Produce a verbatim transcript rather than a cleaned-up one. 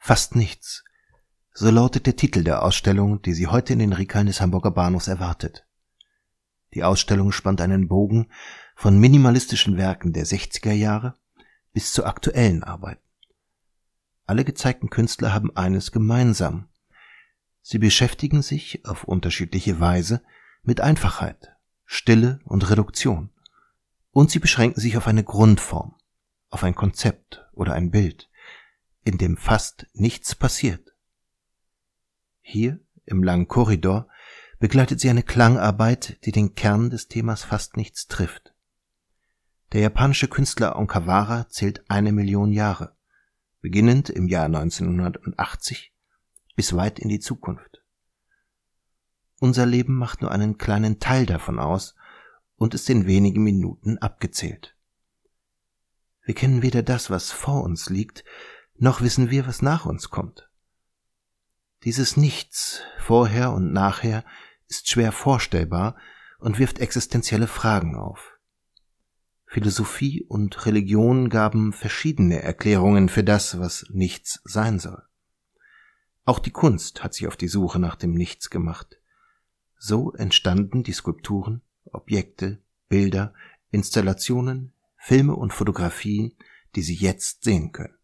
Fast nichts. So lautet der Titel der Ausstellung, die Sie heute in den Regalen des Hamburger Bahnhofs erwartet. Die Ausstellung spannt einen Bogen von minimalistischen Werken der sechziger Jahre bis zu aktuellen Arbeiten. Alle gezeigten Künstler haben eines gemeinsam: Sie beschäftigen sich auf unterschiedliche Weise mit Einfachheit, Stille und Reduktion. Und sie beschränken sich auf eine Grundform, auf ein Konzept oder ein Bild, in dem fast nichts passiert. Hier, im langen Korridor, begleitet sie eine Klangarbeit, die den Kern des Themas fast nichts trifft. Der japanische Künstler Onkawara zählt eine Million Jahre, beginnend im Jahr neunzehnhundertachtzig bis weit in die Zukunft. Unser Leben macht nur einen kleinen Teil davon aus und ist in wenigen Minuten abgezählt. Wir kennen weder das, was vor uns liegt, noch wissen wir, was nach uns kommt. Dieses Nichts, vorher und nachher, ist schwer vorstellbar und wirft existenzielle Fragen auf. Philosophie und Religion gaben verschiedene Erklärungen für das, was nichts sein soll. Auch die Kunst hat sich auf die Suche nach dem Nichts gemacht. So entstanden die Skulpturen, Objekte, Bilder, Installationen, Filme und Fotografien, die Sie jetzt sehen können.